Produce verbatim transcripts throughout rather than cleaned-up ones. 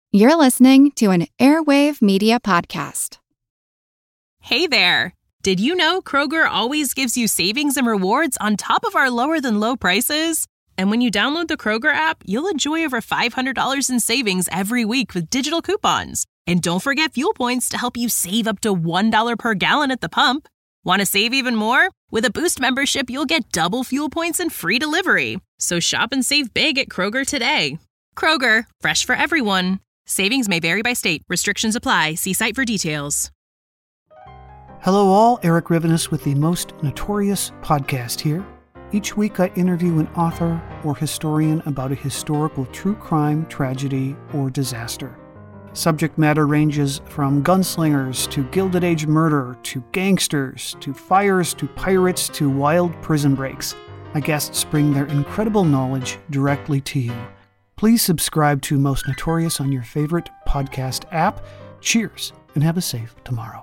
You're listening to an Airwave Media Podcast. Hey there! Did you know Kroger always gives you savings and rewards on top of our lower-than-low prices? And when you download the Kroger app, you'll enjoy over five hundred dollars in savings every week with digital coupons. And don't forget fuel points to help you save up to one dollar per gallon at the pump. Want to save even more? With a Boost membership, you'll get double fuel points and free delivery. So shop and save big at Kroger today. Kroger, fresh for everyone. Savings may vary by state. Restrictions apply. See site for details. Hello all, Eric Rivenes with the Most Notorious podcast here. Each week I interview an author or historian about a historical true crime, tragedy, or disaster. Subject matter ranges from gunslingers to Gilded Age murder to gangsters to fires to pirates to wild prison breaks. My guests bring their incredible knowledge directly to you. Please subscribe to Most Notorious on your favorite podcast app. Cheers, and have a safe tomorrow.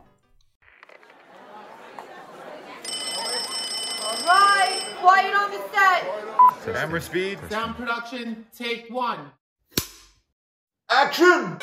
All right, quiet on the set. Camera speed. Sound production, take one. Action!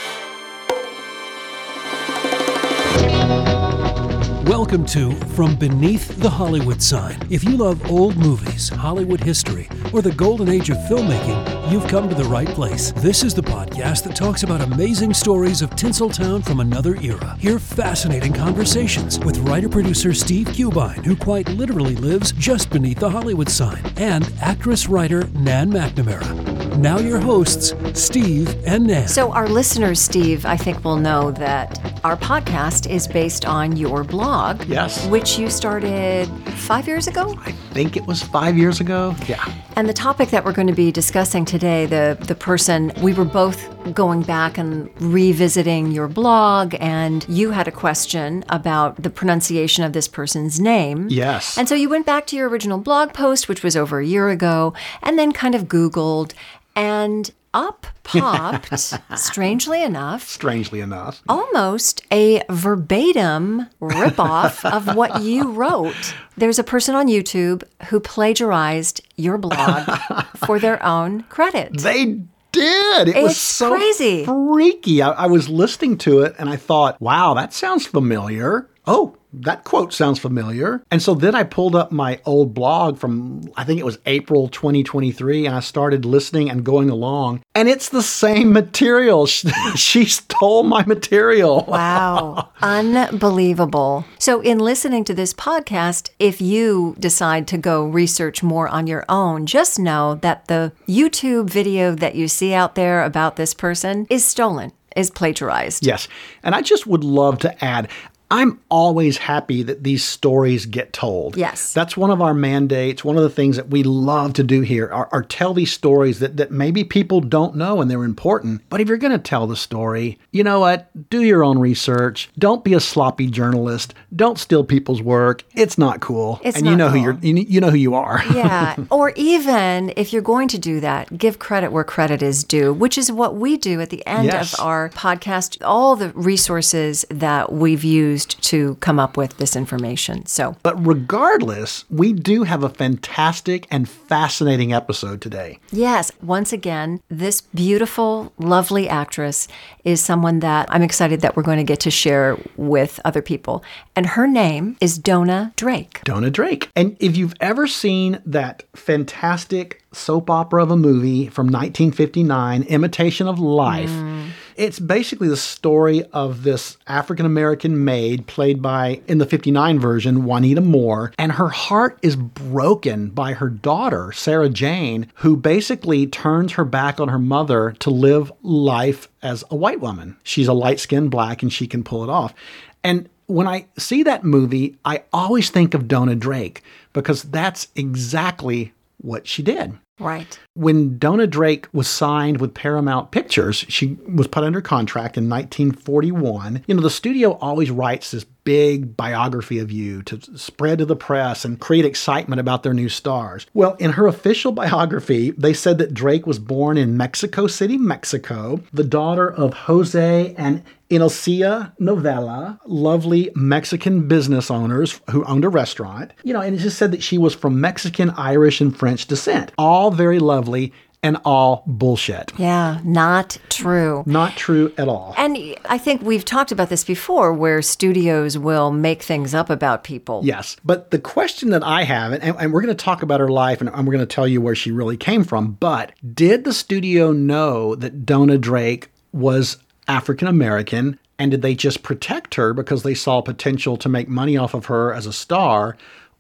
Welcome to From Beneath the Hollywood Sign. If you love old movies, Hollywood history, or the golden age of filmmaking, you've come to the right place. This is the podcast that talks about amazing stories of Tinseltown from another era. Hear fascinating conversations with writer-producer Steve Cubine, who quite literally lives just beneath the Hollywood sign, and actress-writer Nan McNamara. Now your hosts, Steve and Nan. So our listeners, Steve, I think will know that our podcast is based on your blog. Yes. Which you started five years ago? I think it was five years ago. Yeah. And the topic that we're going to be discussing today, the, the person, we were both going back and revisiting your blog, and you had a question about the pronunciation of this person's name. Yes. And so you went back to your original blog post, which was over a year ago, and then kind of Googled, and up popped, strangely enough, strangely enough, almost a verbatim ripoff of what you wrote. There's a person on YouTube who plagiarized your blog for their own credit. They did. It it's was so crazy. freaky. I, I was listening to it and I thought, wow, that sounds familiar. Oh, that quote sounds familiar. And so then I pulled up my old blog from, I think it was April twenty twenty-three, and I started listening and going along. And it's the same material. She stole my material. Wow. Unbelievable. So in listening to this podcast, if you decide to go research more on your own, just know that the YouTube video that you see out there about this person is stolen, is plagiarized. Yes. And I just would love to add, I'm always happy that these stories get told. Yes. That's one of our mandates. One of the things that we love to do here are, are tell these stories that, that maybe people don't know and they're important. But if you're going to tell the story, you know what? Do your own research. Don't be a sloppy journalist. Don't steal people's work. It's not cool. It's and not you know cool. who you're you, you know who you are. Yeah. Or even if you're going to do that, give credit where credit is due, which is what we do at the end Yes. of our podcast. All the resources that we've used to come up with this information. So, But regardless, we do have a fantastic and fascinating episode today. yes, once again, this beautiful, lovely actress is someone that I'm excited that we're going to get to share with other people. And her name is Donna Drake. Donna Drake. And if you've ever seen that fantastic soap opera of a movie from nineteen fifty-nine, Imitation of Life, mm. it's basically the story of this African-American maid played by, in the fifty-nine version, Juanita Moore. And her heart is broken by her daughter, Sarah Jane, who basically turns her back on her mother to live life as a white woman. She's a light-skinned black and she can pull it off. And when I see that movie, I always think of Donna Drake because that's exactly what she did. Right. When Donna Drake was signed with Paramount Pictures, she was put under contract in nineteen forty-one. You know, the studio always writes this big biography of you to spread to the press and create excitement about their new stars. Well, in her official biography, they said that Drake was born in Mexico City, Mexico, the daughter of Jose and Inocia Novella, lovely Mexican business owners who owned a restaurant. You know, and it just said that she was from Mexican, Irish, and French descent. All very lovely. and all bullshit. Yeah, not true. Not true at all. And I think we've talked about this before, where studios will make things up about people. Yes. But the question that I have, and, and we're going to talk about her life, and I'm going to tell you where she really came from, but did the studio know that Donna Drake was African American, and did they just protect her because they saw potential to make money off of her as a star?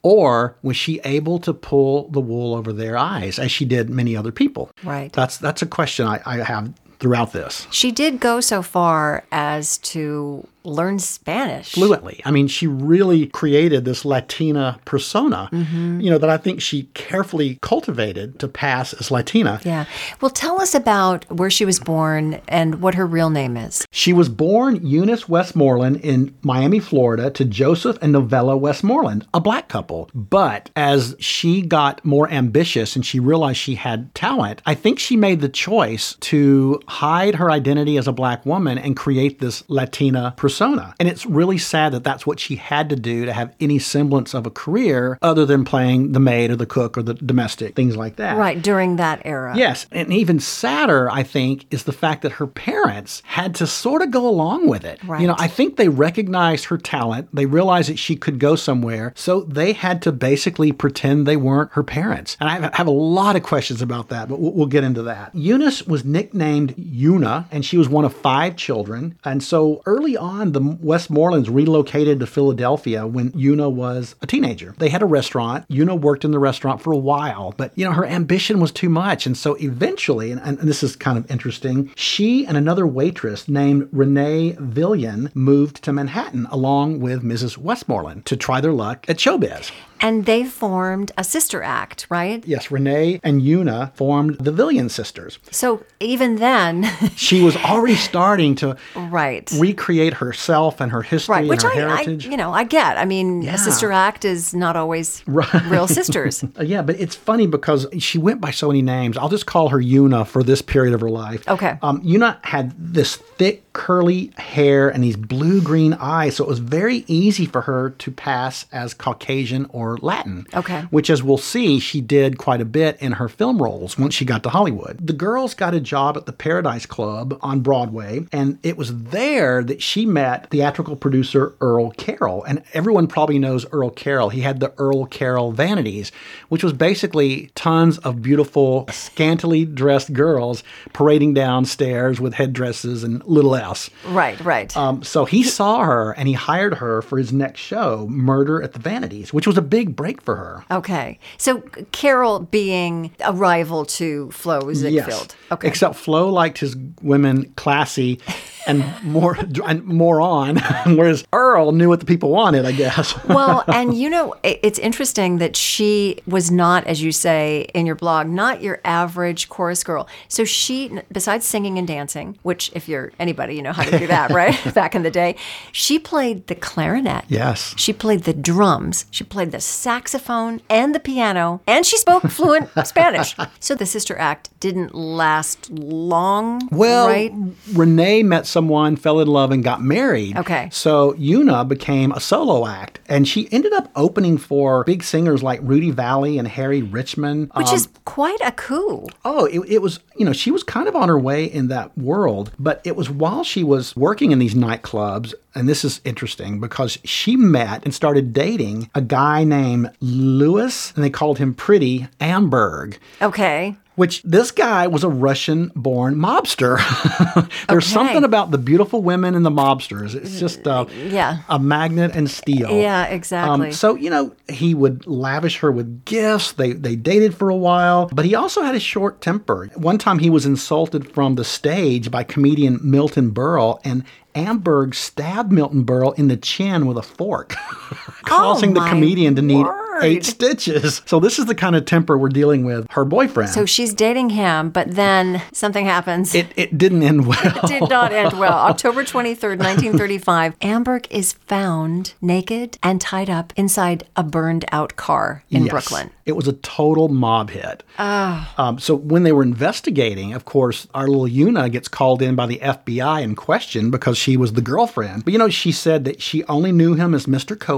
Or was she able to pull the wool over their eyes, as she did many other people? Right. That's that's a question I, I have throughout this. She did go so far as to learn Spanish. Fluently. I mean, she really created this Latina persona, mm-hmm. you know, that I think she carefully cultivated to pass as Latina. Yeah. Well, tell us about where she was born and what her real name is. She was born Eunice Westmoreland in Miami, Florida, to Joseph and Novella Westmoreland, a black couple. But as she got more ambitious and she realized she had talent, I think she made the choice to hide her identity as a black woman and create this Latina persona. Persona. And it's really sad that that's what she had to do to have any semblance of a career other than playing the maid or the cook or the domestic, things like that. Right, during that era. Yes. And even sadder, I think, is the fact that her parents had to sort of go along with it. Right. You know, I think they recognized her talent. They realized that she could go somewhere. So they had to basically pretend they weren't her parents. And I have a lot of questions about that, but we'll get into that. Eunice was nicknamed Una, and she was one of five children. And so early on, the Westmorelands relocated to Philadelphia when Una was a teenager. They had a restaurant. Una worked in the restaurant for a while, but, you know, her ambition was too much. And so eventually, and, and this is kind of interesting, she and another waitress named Renee Villian moved to Manhattan along with Missus Westmoreland to try their luck at showbiz. And they formed a sister act, right? Yes, Renee and Una formed the Villian sisters. So even then... she was already starting to right. recreate herself and her history right. and Which her I, heritage. I, you know, I get. I mean, yeah. a sister act is not always right. real sisters. Yeah, but it's funny because she went by so many names. I'll just call her Una for this period of her life. Okay. Um, Una had this thick, curly hair and these blue-green eyes, so it was very easy for her to pass as Caucasian or Latin. Okay. Which, as we'll see, she did quite a bit in her film roles once she got to Hollywood. The girls got a job at the Paradise Club on Broadway, and it was there that she met theatrical producer Earl Carroll. And everyone probably knows Earl Carroll. He had the Earl Carroll Vanities, which was basically tons of beautiful, scantily dressed girls parading downstairs with headdresses and little else. Right, right. Um, so he saw her, and he hired her for his next show, Murder at the Vanities, which was a big break for her. Okay. So Carol being a rival to Flo Ziegfeld. Yes. Okay. Except Flo liked his women classy and more and more on, whereas Earl knew what the people wanted, I guess. Well, and you know, it's interesting that she was not, as you say in your blog, not your average chorus girl. So she, besides singing and dancing, which if you're anybody, you know how to do that, right? Back in the day, she played the clarinet. Yes. She played the drums. She played the saxophone and the piano, and she spoke fluent Spanish. So the sister act didn't last long, well, right? Renee met someone, fell in love, and got married. Okay. So Una became a solo act, and she ended up opening for big singers like Rudy Valley and Harry Richmond. Which um, is quite a coup. Oh, it, it was, you know, she was kind of on her way in that world, but it was while she was working in these nightclubs, and this is interesting because she met and started dating a guy named Louis, and they called him Pretty Amberg. Okay. Which this guy was a Russian-born mobster. There's Okay. something about the beautiful women and the mobsters. It's just uh, Yeah. a magnet and steel. Yeah, exactly. Um, so, you know, he would lavish her with gifts. They they dated for a while, but he also had a short temper. One time he was insulted from the stage by comedian Milton Berle, and Amberg stabbed Milton Berle in the chin with a fork, causing the my comedian to need word. eight stitches. So this is the kind of temper we're dealing with her boyfriend. So she's dating him, but then something happens. It it didn't end well. It did not end well. October twenty-third, nineteen thirty-five, Amberg is found naked and tied up inside a burned out car in Yes. Brooklyn. It was a total mob hit. Oh. Um, so when they were investigating, of course, our little Una gets called in by the F B I and questioned because she was the girlfriend. But, you know, she said that she only knew him as Mister Cohen and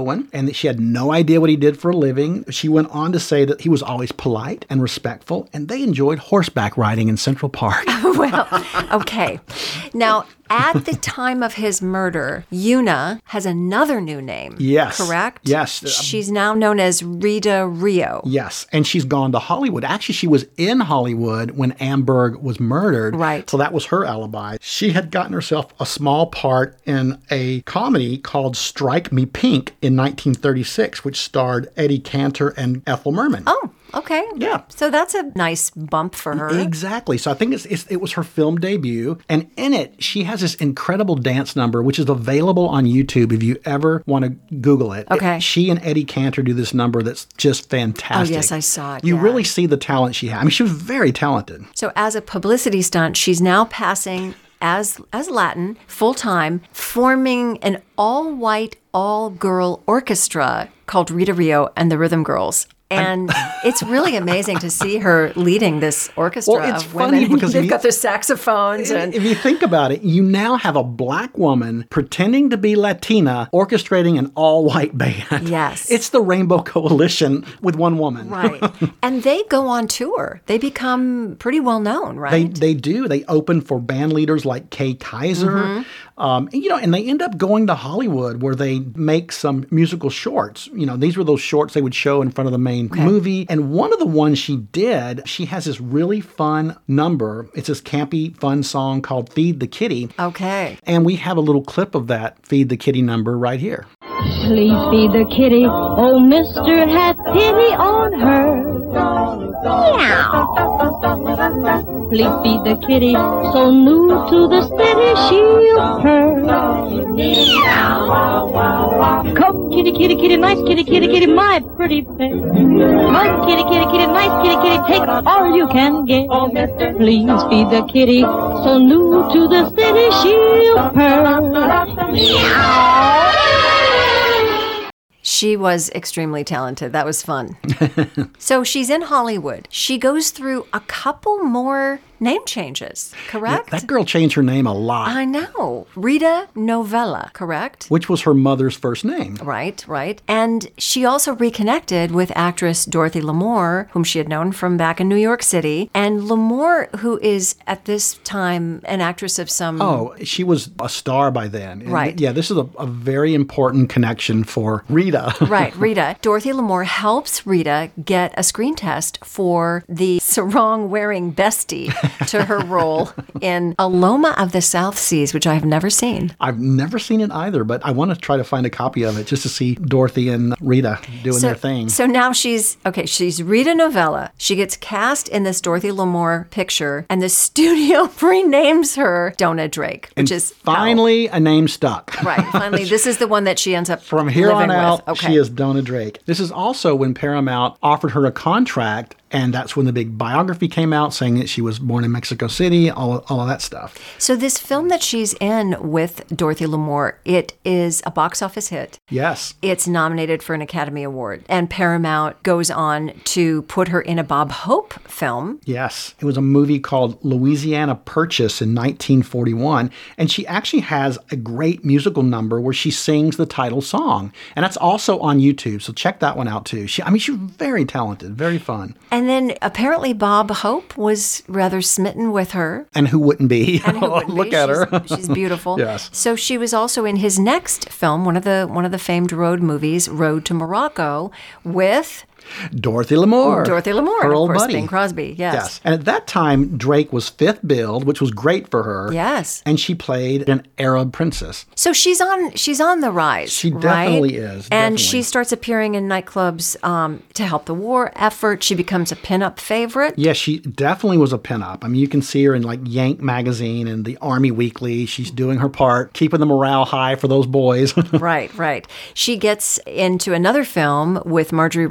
and that she had no idea what he did for a living. She went on to say that he was always polite and respectful, and they enjoyed horseback riding in Central Park. Well, okay. Now, at the time of his murder, Una has another new name. Yes. Correct? Yes. She's now known as Rita Rio. Yes. And she's gone to Hollywood. Actually, she was in Hollywood when Amberg was murdered. Right. So that was her alibi. She had gotten herself a small part in a comedy called Strike Me Pink in nineteen thirty-six, which starred Eddie Cantor and Ethel Merman. Oh. Okay. Yeah. So that's a nice bump for her. Exactly. So I think it's, it's, it was her film debut. And in it, she has this incredible dance number, which is available on YouTube if you ever want to Google it. Okay. It, she and Eddie Cantor do this number that's just fantastic. Oh, yes, I saw it. You yeah. really see the talent she had. I mean, she was very talented. So as a publicity stunt, she's now passing as as Latin full-time, forming an all-white, all-girl orchestra called Rita Rio and the Rhythm Girls. And it's really amazing to see her leading this orchestra Well, it's of funny women. because They've you- got their saxophones. And If you think about it, you now have a black woman pretending to be Latina orchestrating an all-white band. Yes. It's the Rainbow Coalition with one woman. right. And they go on tour. They become pretty well known, right? They they do. They open for band leaders like Kay Kaiser. Mm-hmm. Um, and, you know, and they end up going to Hollywood where they make some musical shorts. You know, these were those shorts they would show in front of the main Okay. movie. And one of the ones she did, she has this really fun number. It's this campy, fun song called Feed the Kitty. Okay. And we have a little clip of that Feed the Kitty number right here. Please feed the kitty, oh mister, have pity on her. Meow. Please feed the kitty, so new to the city she'll purr. Meow. Come kitty, kitty, kitty, nice kitty, kitty, kitty, my pretty pet. Come kitty, kitty, kitty, nice kitty, kitty, take all you can get. Oh mister, please feed the kitty, so new to the city she'll purr. Meow. She was extremely talented. That was fun. So she's in Hollywood. She goes through a couple more name changes, correct? Yeah, that girl changed her name a lot. I know. Rita Novella, correct? Which was her mother's first name. Right, right. And she also reconnected with actress Dorothy Lamour, whom she had known from back in New York City. And Lamour, who is at this time an actress of some... Oh, she was a star by then. And Right. Yeah, this is a, a very important connection for Rita. Right, Rita. Dorothy Lamour helps Rita get a screen test for the sarong-wearing bestie to her role in Aloma of the South Seas, which I have never seen. I've never seen it either, but I want to try to find a copy of it just to see Dorothy and Rita doing So, their thing. so now she's, okay, she's Rita Novella. She gets cast in this Dorothy Lamour picture, and the studio renames her Donna Drake, which and is finally a name stuck. how- right. Finally, this is the one that she ends up From here on living out, with. Okay. she is Donna Drake. This is also when Paramount offered her a contract, and that's when the big biography came out saying that she was born in Mexico City, all, all of that stuff. So this film that she's in with Dorothy Lamour, it is a box office hit. Yes. It's nominated for an Academy Award. And Paramount goes on to put her in a Bob Hope film. Yes. It was a movie called Louisiana Purchase in nineteen forty-one. And she actually has a great musical number where she sings the title song. And that's also on YouTube. So check that one out too. She, I mean, she's very talented, very fun. And then apparently Bob Hope was rather smitten with her. And who wouldn't be? And who wouldn't Look be? at She's- her. She's beautiful. Yes. So she was also in his next film, one of the one of the famed road movies, Road to Morocco, with Dorothy Lamour. Dorothy Lamour, her and of old course, buddy. Bing Crosby. Yes. Yes. And at that time, Drake was fifth billed, which was great for her. Yes. And she played an Arab princess. So she's on she's on the rise. She right? definitely is, And definitely. she starts appearing in nightclubs um, to help the war effort. She becomes a pinup favorite. Yeah, she definitely was a pinup. I mean, you can see her in like Yank magazine and the Army Weekly. She's doing her part, keeping the morale high for those boys. Right, right. She gets into another film with Marjorie Reynolds and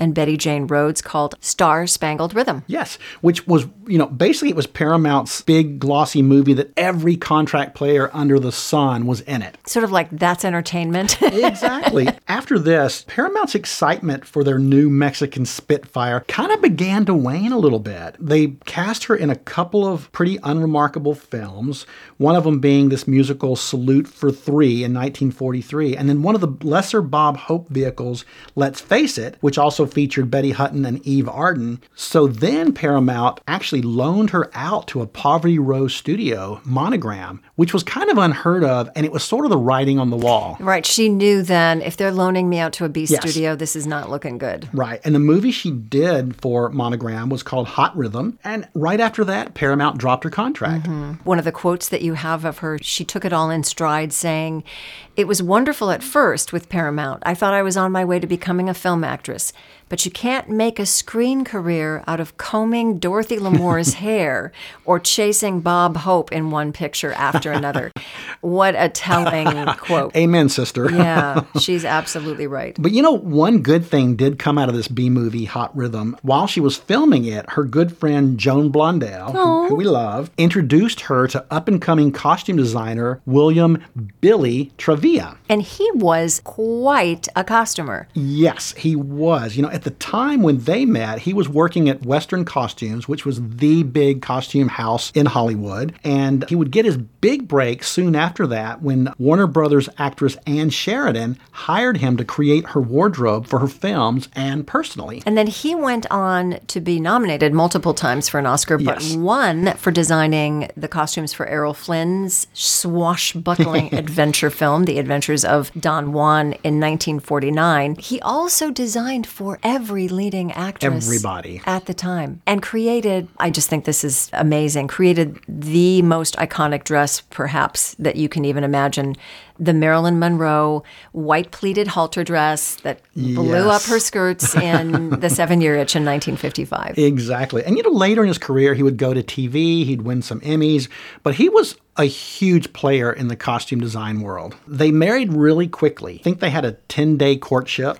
and Betty Jane Rhodes called Star Spangled Rhythm. Yes, which was, you know, basically it was Paramount's big glossy movie that every contract player under the sun was in it. Sort of like That's Entertainment. Exactly. After this, Paramount's excitement for their new Mexican Spitfire kind of began to wane a little bit. They cast her in a couple of pretty unremarkable films, one of them being this musical Salute for Three in nineteen forty-three, and then one of the lesser Bob Hope vehicles, Let's Face It, which also featured Betty Hutton and Eve Arden. So then Paramount actually loaned her out to a Poverty Row studio, Monogram, which was kind of unheard of, and it was sort of the writing on the wall. Right. She knew then, if they're loaning me out to a B Yes. studio, this is not looking good. Right. And the movie she did for Monogram was called Hot Rhythm. And right after that, Paramount dropped her contract. Mm-hmm. One of the quotes that you have of her, she took it all in stride, saying, "It was wonderful at first with Paramount. I thought I was on my way to becoming a film actress. But you can't make a screen career out of combing Dorothy Lamour's hair or chasing Bob Hope in one picture after another." What a telling quote. Amen, sister. Yeah, she's absolutely right. But you know, one good thing did come out of this B movie, Hot Rhythm. While she was filming it, her good friend Joan Blondell, who, who we love, introduced her to up-and-coming costume designer William Billy Travilla. And he was quite a costumer. Yes, he was. You know, at the time when they met, he was working at Western Costumes, which was the big costume house in Hollywood. And he would get his big break soon after that when Warner Brothers actress Ann Sheridan hired him to create her wardrobe for her films and personally. And then he went on to be nominated multiple times for an Oscar, but Yes. won for designing the costumes for Errol Flynn's swashbuckling adventure film, The Adventures of Don Juan, in nineteen forty-nine. He also designed for every leading actress Everybody. at the time and created, I just think this is amazing, created the most iconic dress perhaps that you can even imagine. The Marilyn Monroe white pleated halter dress that blew Yes. up her skirts in The Seven-Year Itch in nineteen fifty-five. Exactly. And you know, later in his career, he would go to T V, he'd win some Emmys, but he was a huge player in the costume design world. They married really quickly. I think they had a ten-day courtship.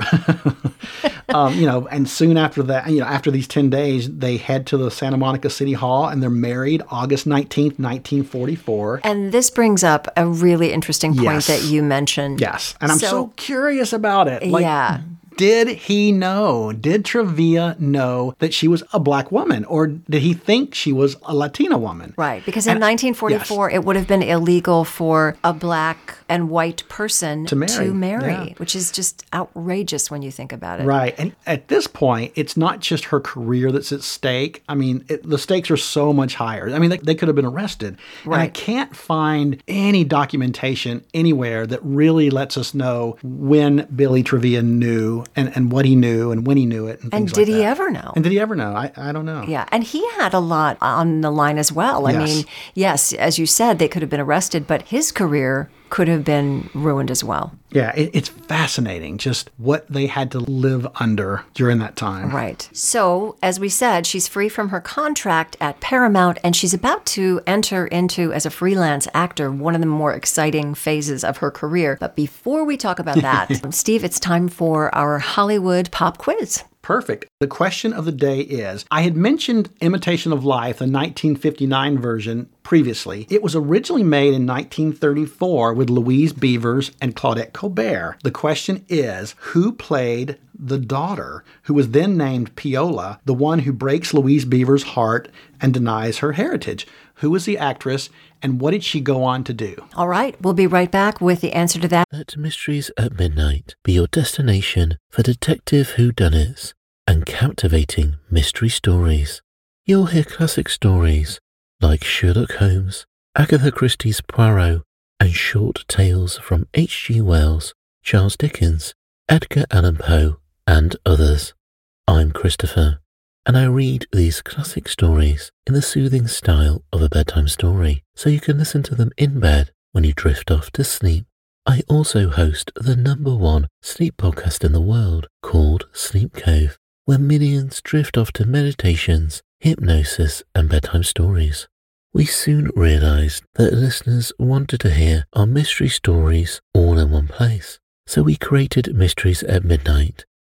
um, you know, and soon after that, you know, after these ten days, they head to the Santa Monica City Hall and they're married August nineteenth, nineteen forty-four. And this brings up a really interesting point Yes. that you mentioned. Yes. And I'm so, so curious about it. Like, yeah. Did he know? Did Travilla know that she was a black woman? Or did he think she was a Latina woman? Right. Because in And- nineteen forty-four, yes. it would have been illegal for a black and white person To marry, to marry, yeah. which is just outrageous when you think about it. Right. And at this point, it's not just her career that's at stake. I mean, it, the stakes are so much higher. I mean, they, they could have been arrested. And I Right. can't find any documentation anywhere that really lets us know when Billy Travilla knew and, and what he knew and when he knew it. And, And things did like he that. ever know? And did he ever know? I, I don't know. Yeah, and he had a lot on the line as well. I Yes. mean, yes, as you said, they could have been arrested, but his career could have been ruined as well. Yeah, it, it's fascinating just what they had to live under during that time. Right. So, as we said, she's free from her contract at Paramount, and she's about to enter into, as a freelance actor, one of the more exciting phases of her career. But before we talk about that, Steve, it's time for our Hollywood pop quiz. Perfect. The question of the day is, I had mentioned Imitation of Life, the nineteen fifty-nine version, previously. It was originally made in nineteen thirty-four with Louise Beavers and Claudette Colbert. The question is, who played the daughter, who was then named Piola, the one who breaks Louise Beavers' heart and denies her heritage? Who was the actress, and what did she go on to do? All right, we'll be right back with the answer to that. Let Mysteries at Midnight be your destination for detective whodunits and captivating mystery stories. You'll hear classic stories like Sherlock Holmes, Agatha Christie's Poirot, and short tales from H G Wells, Charles Dickens, Edgar Allan Poe, and others. I'm Christopher, and I read these classic stories in the soothing style of a bedtime story, so you can listen to them in bed when you drift off to sleep. I also host the number one sleep podcast in the world called Sleep Cove, where millions drift off to meditations, hypnosis, and bedtime stories. We soon realized that listeners wanted to hear our mystery stories all in one place, so we created Mysteries at Midnight,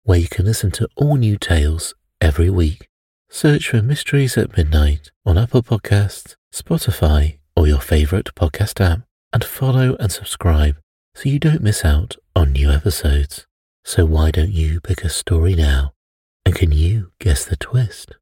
where you can listen to all new tales every week. Search for Mysteries at Midnight on Apple Podcasts, Spotify, or your favorite podcast app, and follow and subscribe so you don't miss out on new episodes. So why don't you pick a story now? And can you guess the twist?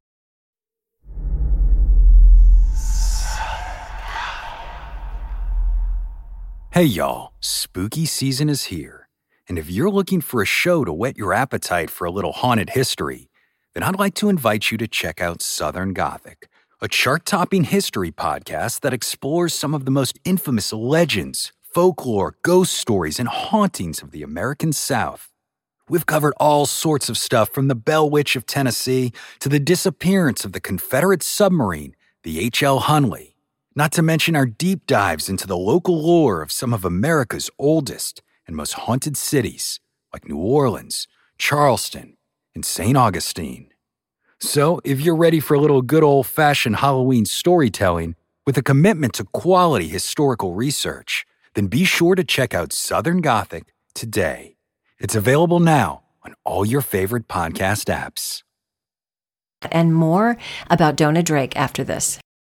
Hey y'all, spooky season is here. And if you're looking for a show to whet your appetite for a little haunted history, then I'd like to invite you to check out Southern Gothic, a chart-topping history podcast that explores some of the most infamous legends, folklore, ghost stories, and hauntings of the American South. We've covered all sorts of stuff from the Bell Witch of Tennessee to the disappearance of the Confederate submarine, the H L Hunley. Not to mention our deep dives into the local lore of some of America's oldest and most haunted cities, like New Orleans, Charleston, and Saint Augustine. So, if you're ready for a little good old-fashioned Halloween storytelling with a commitment to quality historical research, then be sure to check out Southern Gothic today. It's available now on all your favorite podcast apps. And more about Donna Drake after this.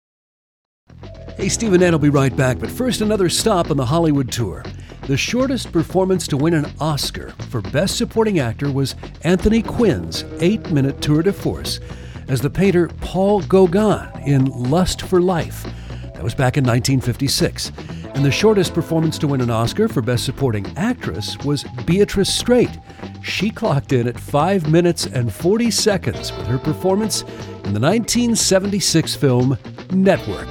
Hey, Steve and Ann will be right back, but first another stop on the Hollywood tour. The shortest performance to win an Oscar for Best Supporting Actor was Anthony Quinn's eight-minute tour de force as the painter Paul Gauguin in Lust for Life. That was back in nineteen fifty-six. And the shortest performance to win an Oscar for Best Supporting Actress was Beatrice Straight. She clocked in at five minutes and forty seconds with her performance in the nineteen seventy-six film Network.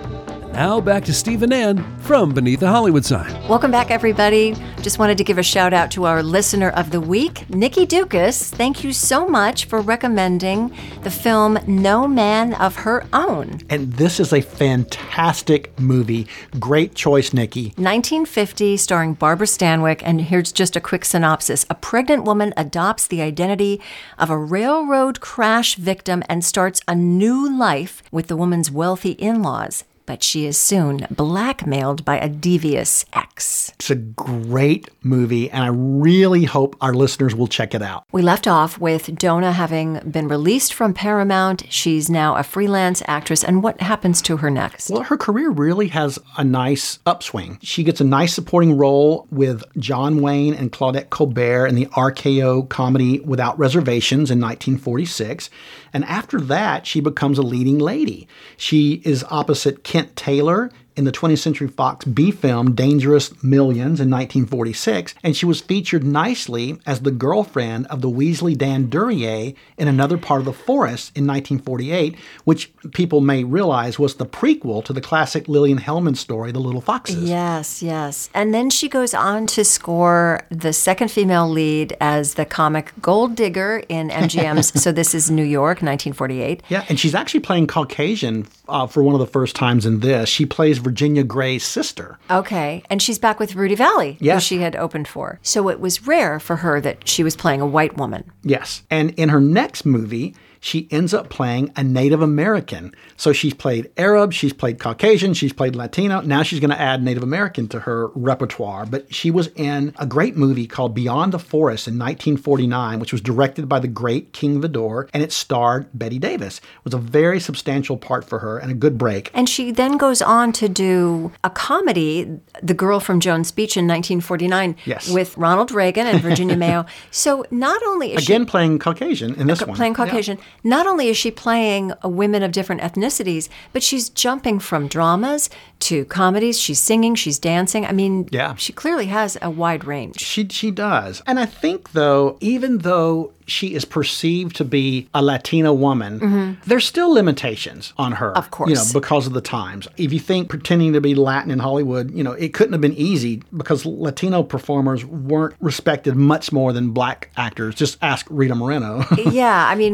Now back to Steve and Ann from Beneath the Hollywood Sign. Welcome back, everybody. Just wanted to give a shout out to our listener of the week, Nikki Dukas. Thank you so much for recommending the film No Man of Her Own. And this is a fantastic movie. Great choice, Nikki. nineteen fifty, starring Barbara Stanwyck. And here's just a quick synopsis. A pregnant woman adopts the identity of a railroad crash victim and starts a new life with the woman's wealthy in-laws. But she is soon blackmailed by a devious ex. It's a great movie, and I really hope our listeners will check it out. We left off with Donna having been released from Paramount. She's now a freelance actress, and what happens to her next? Well, her career really has a nice upswing. She gets a nice supporting role with John Wayne and Claudette Colbert in the R K O comedy Without Reservations in nineteen forty-six. And after that, she becomes a leading lady. She is opposite Kent Taylor in the twentieth Century Fox B film Dangerous Millions in nineteen forty-six, and she was featured nicely as the girlfriend of the Weasley Dan Duryea in Another Part of the Forest in nineteen forty-eight, which people may realize was the prequel to the classic Lillian Hellman story, The Little Foxes. Yes, yes. And then she goes on to score the second female lead as the comic Gold Digger in M G M's So This Is New York, nineteen forty-eight. Yeah, and she's actually playing Caucasian uh, for one of the first times in this. She plays Virginia Gray's sister. Okay, and she's back with Rudy Valley, yes, who she had opened for. So it was rare for her that she was playing a white woman. Yes, and in her next movie, she ends up playing a Native American. So she's played Arab, she's played Caucasian, she's played Latino. Now she's going to add Native American to her repertoire. But she was in a great movie called Beyond the Forest in nineteen forty-nine, which was directed by the great King Vidor, and it starred Bette Davis. It was a very substantial part for her and a good break. And she then goes on to do a comedy, The Girl from Jones Beach in nineteen forty-nine, yes, with Ronald Reagan and Virginia Mayo. So not only is Again she... playing Caucasian in this uh, one. Playing Caucasian. Yeah. Not only is she playing uh, women of different ethnicities, but she's jumping from dramas to comedies. She's singing, she's dancing. I mean, yeah, she clearly has a wide range. She she does. And I think, though, even though she is perceived to be a Latina woman, mm-hmm, there's still limitations on her. Of course. You know, because of the times. If you think pretending to be Latin in Hollywood, you know, it couldn't have been easy because Latino performers weren't respected much more than black actors. Just ask Rita Moreno. Yeah, I mean,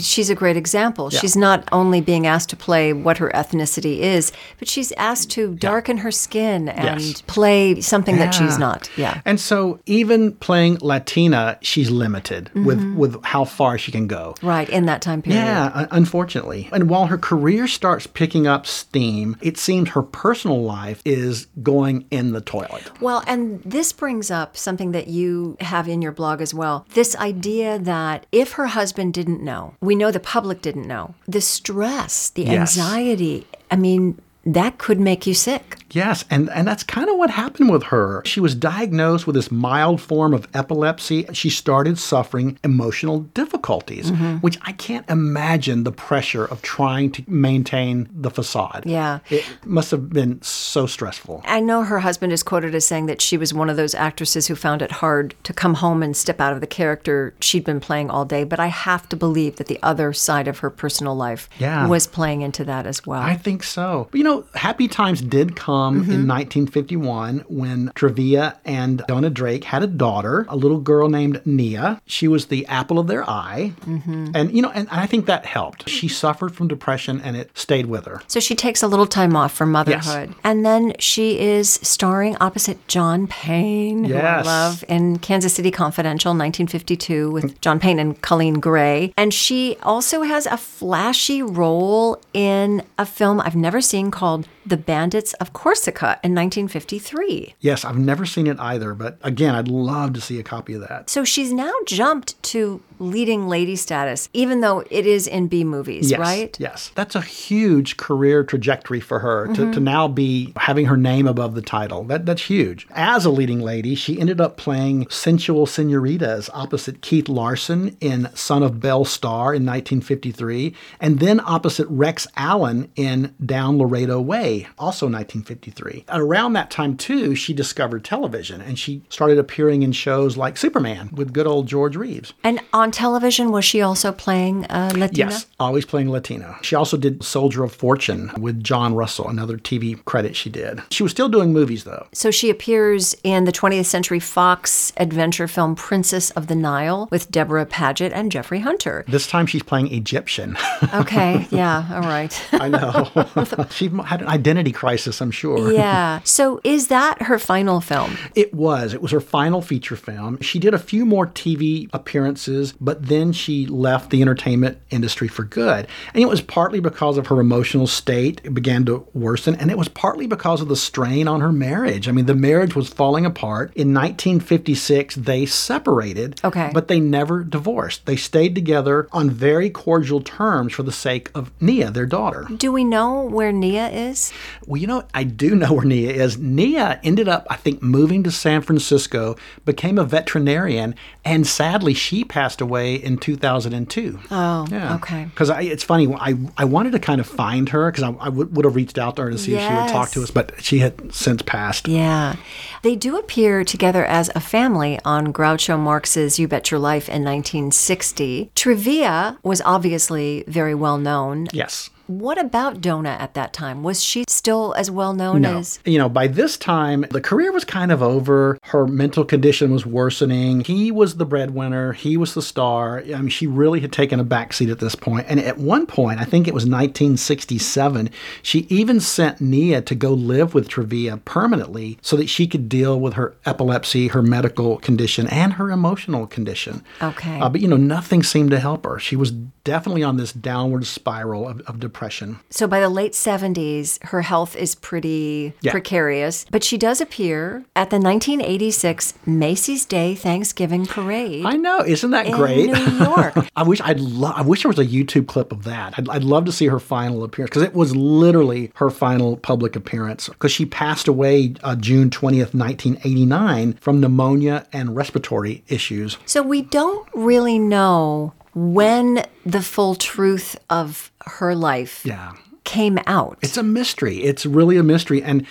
she's a great example. Yeah. She's not only being asked to play what her ethnicity is, but she's asked to darken her skin and Yes. play something that she's Yeah. not. Yeah. And so even playing Latina, she's limited with, Mhm. with how far she can go. Right, in that time period. Yeah, un- unfortunately. And while her career starts picking up steam, it seems her personal life is going in the toilet. Well, and this brings up something that you have in your blog as well. This idea that if her husband didn't know, we know the public didn't know, the stress, the Yes. anxiety, I mean, that could make you sick. Yes, and, and that's kind of what happened with her. She was diagnosed with this mild form of epilepsy. She started suffering emotional difficulties, Mhm. which I can't imagine the pressure of trying to maintain the facade. Yeah. It must have been so stressful. I know her husband is quoted as saying that she was one of those actresses who found it hard to come home and step out of the character she'd been playing all day, but I have to believe that the other side of her personal life Yeah. was playing into that as well. I think so. But you know, happy times did come in nineteen fifty-one when Trevia and Donna Drake had a daughter, a little girl named Nia. She was the apple of their eye. Mhm. And, you know, and I think that helped. She suffered from depression and it stayed with her. So she takes a little time off from motherhood. And then she is starring opposite John Payne, who I Yes. love, in Kansas City Confidential, nineteen fifty-two, with John Payne and Colleen Gray. And she also has a flashy role in a film I've never seen called The Bandits of Corsica in nineteen fifty-three. Yes, I've never seen it either, but again, I'd love to see a copy of that. So she's now jumped to leading lady status, even though it is in B movies, Yes, right? yes. That's a huge career trajectory for her to, Mhm. to now be having her name above the title. That That's huge. As a leading lady, she ended up playing sensual senoritas opposite Keith Larson in Son of Belle Starr in nineteen fifty-three, and then opposite Rex Allen in Down Laredo Way, also nineteen fifty-three. Around that time, too, she discovered television, and she started appearing in shows like Superman with good old George Reeves. And on television, was she also playing uh, Latina? Yes, always playing Latino. She also did Soldier of Fortune with John Russell, another T V credit she did. She was still doing movies, though. So she appears in the twentieth Century Fox adventure film Princess of the Nile with Deborah Paget and Jeffrey Hunter. This time she's playing Egyptian. Okay, yeah, all right. I know. She had an identity crisis, I'm sure. Yeah. So is that her final film? It was. It was her final feature film. She did a few more T V appearances, but then she left the entertainment industry for good. And it was partly because of her emotional state. It began to worsen, and it was partly because of the strain on her marriage. I mean, the marriage was falling apart. In nineteen fifty-six, they separated, Okay. but they never divorced. They stayed together on very cordial terms for the sake of Nia, their daughter. Do we know where Nia is? Well, you know, I do know where Nia is. Nia ended up, I think, moving to San Francisco, became a veterinarian, and sadly, she passed away in two thousand two. Oh, Yeah. okay. Because it's funny, I, I wanted to kind of find her because I, I would, would have reached out to her to see if she would talk to Yes. us, but she had since passed. Yeah. They do appear together as a family on Groucho Marx's You Bet Your Life in nineteen sixty. Trivia was obviously very well known. Yes. What about Donna at that time? Was she still as well known No. as? You know, by this time, the career was kind of over. Her mental condition was worsening. He was the breadwinner. He was the star. I mean, she really had taken a backseat at this point. And at one point, I think it was nineteen sixty-seven, she even sent Nia to go live with Trevia permanently so that she could deal with her epilepsy, her medical condition, and her emotional condition. Okay. Uh, but, you know, nothing seemed to help her. She was definitely on this downward spiral of, of depression. So by the late seventies, her health is pretty Yeah. precarious, but she does appear at the nineteen eighty-six Macy's Day Thanksgiving Parade. I know, isn't that in great? New York. I wish I'd lo- I wish there was a YouTube clip of that. I'd, I'd love to see her final appearance because it was literally her final public appearance because she passed away uh, June twentieth, nineteen eighty-nine from pneumonia and respiratory issues. So we don't really know when the full truth of her life Yeah. came out. It's a mystery. It's really a mystery. And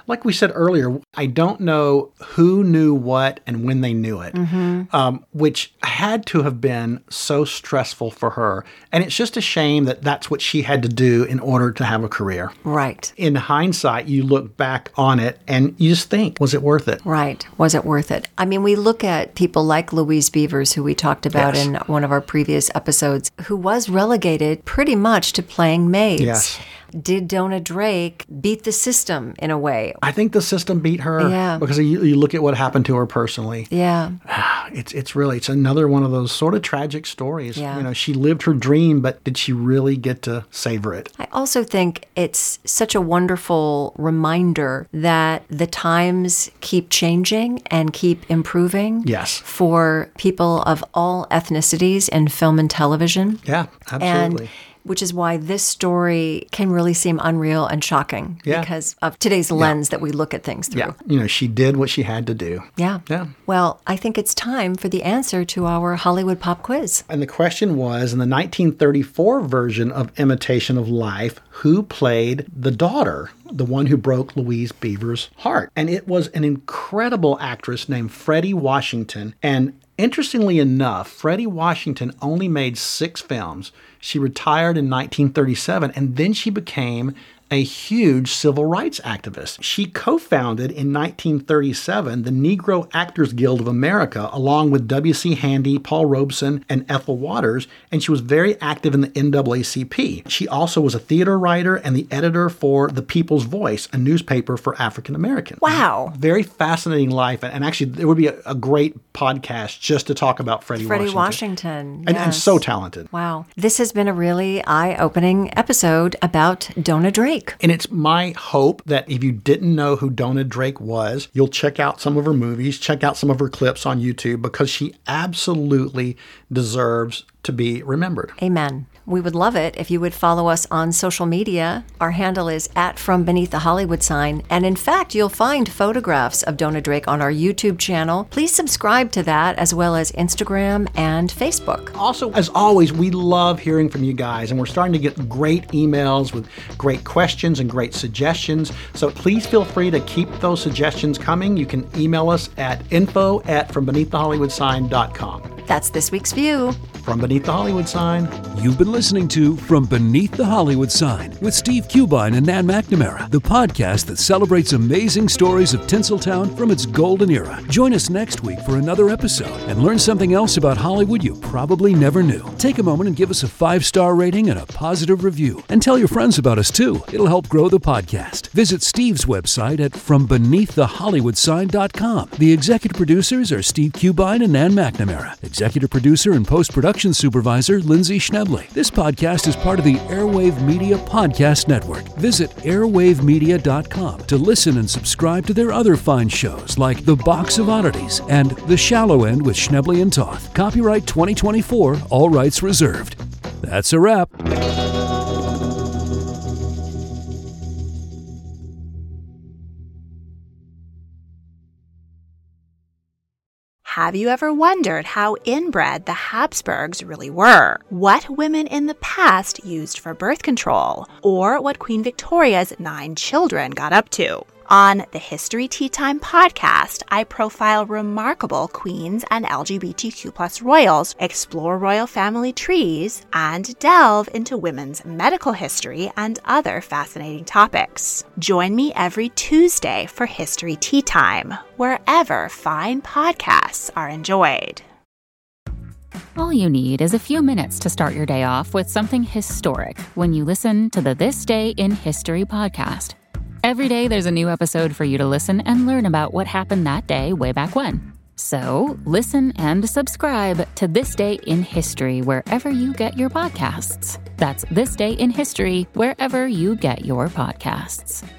like we said earlier, I don't know who knew what and when they knew it, mm-hmm. um, which had to have been so stressful for her. And it's just a shame that that's what she had to do in order to have a career. Right. In hindsight, you look back on it and you just think, was it worth it? Right. Was it worth it? I mean, we look at people like Louise Beavers, who we talked about yes. in one of our previous episodes, who was relegated pretty much to playing maids. Yes. Did Donna Drake beat the system in a way? I think the system beat her yeah. because you, you look at what happened to her personally. Yeah. It's it's really, it's another one of those sort of tragic stories. Yeah. You know, she lived her dream, but did she really get to savor it? I also think it's such a wonderful reminder that the times keep changing and keep improving. Yes. For people of all ethnicities in film and television. Yeah, absolutely. And which is why this story can really seem unreal and shocking yeah. because of today's lens yeah. that we look at things through. Yeah. You know, she did what she had to do. Yeah. Yeah. Well, I think it's time for the answer to our Hollywood Pop Quiz. And the question was, in the nineteen thirty-four version of Imitation of Life, who played the daughter, the one who broke Louise Beavers' heart? And it was an incredible actress named Fredi Washington. And interestingly enough, Fredi Washington only made six films. She retired in nineteen thirty-seven, and then she became a huge civil rights activist. She co-founded in nineteen thirty-seven the Negro Actors Guild of America, along with W C Handy, Paul Robeson, and Ethel Waters, and she was very active in the N double A C P. She also was a theater writer and the editor for The People's Voice, a newspaper for African Americans. Wow. Very fascinating life, and actually there would be a, a great podcast just to talk about Fredi Washington. Fredi Washington, and, yes. and so talented. Wow. This has been a really eye-opening episode about Donna Drake. And it's my hope that if you didn't know who Donna Drake was, you'll check out some of her movies, check out some of her clips on YouTube, because she absolutely deserves to be remembered. Amen. We would love it if you would follow us on social media. Our handle is at From Beneath the Hollywood Sign. And in fact, you'll find photographs of Donna Drake on our YouTube channel. Please subscribe to that, as well as Instagram and Facebook. Also, as always, we love hearing from you guys, and we're starting to get great emails with great questions and great suggestions. So please feel free to keep those suggestions coming. You can email us at info at from beneath the hollywood sign dot com. That's this week's view. From Beneath the Hollywood Sign. You've been listening to From Beneath the Hollywood Sign with Steve Cubine and Nan McNamara, the podcast that celebrates amazing stories of Tinseltown from its golden era. Join us next week for another episode and learn something else about Hollywood you probably never knew. Take a moment and give us a five-star rating and a positive review. And tell your friends about us too. It'll help grow the podcast. Visit Steve's website at from beneath the hollywood sign dot com. The executive producers are Steve Cubine and Nan McNamara. Executive producer and post-production supervisor Lindsay Schnebley. This podcast is part of the Airwave Media Podcast Network. Visit airwave media dot com to listen and subscribe to their other fine shows like The Box of Oddities and The Shallow End with Schnebley and Toth. Copyright twenty twenty-four, all rights reserved. That's a wrap. Have you ever wondered how inbred the Habsburgs really were? What women in the past used for birth control? Or what Queen Victoria's nine children got up to? On the History Tea Time podcast, I profile remarkable queens and L G B T Q plus royals, explore royal family trees, and delve into women's medical history and other fascinating topics. Join me every Tuesday for History Tea Time, wherever fine podcasts are enjoyed. All you need is a few minutes to start your day off with something historic when you listen to the This Day in History podcast. Every day there's a new episode for you to listen and learn about what happened that day way back when. So listen and subscribe to This Day in History wherever you get your podcasts. That's This Day in History wherever you get your podcasts.